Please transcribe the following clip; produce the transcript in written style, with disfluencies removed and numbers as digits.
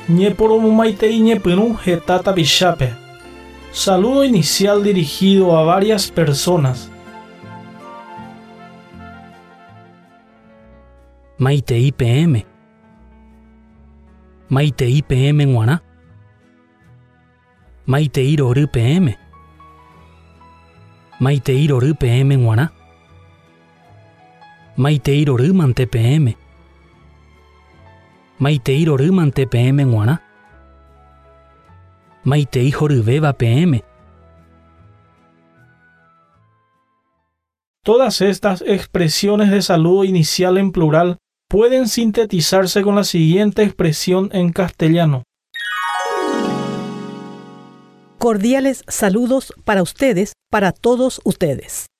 Ñeporomomaite Ñepirú Getata Bishape. Saludo inicial dirigido a varias personas. Maitei PM. Maitei PM Guaná. Maitei Rory PM. Maitei Rory PM Guaná. Maitei Rory Mante PM. Maitei Rory Mante PM Guaná. Maitei Jorybeba PM. Todas estas expresiones de saludo inicial en plural pueden sintetizarse con la siguiente expresión en castellano. Cordiales saludos para ustedes, para todos ustedes.